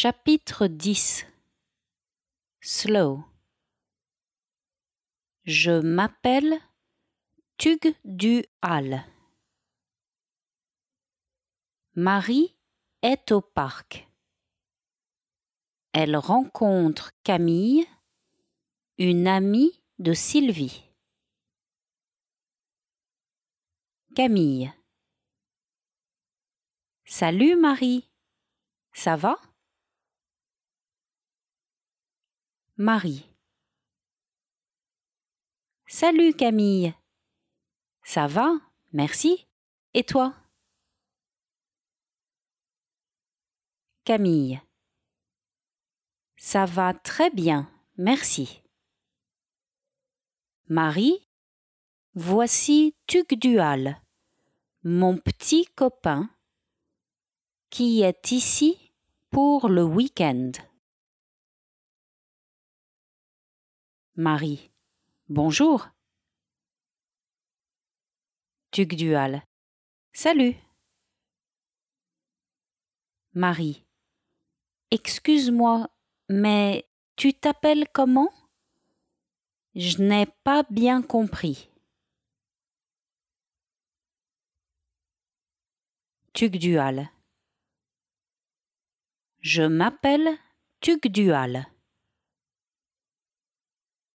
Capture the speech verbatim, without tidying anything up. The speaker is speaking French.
Chapitre dix. Slow. Je m'appelle Tugdual. Marie est au parc. Elle rencontre Camille, une amie de Sylvie. Camille. Salut Marie, ça va? Marie. Salut Camille, ça va, merci. Et toi? Camille. Ça va très bien, merci. Marie, voici Tugdual, mon petit copain, qui est ici pour le week-end. Marie. Bonjour. Tugdual. Salut. Marie. Excuse-moi, mais tu t'appelles comment? Je n'ai pas bien compris. Tugdual. Je m'appelle Tugdual.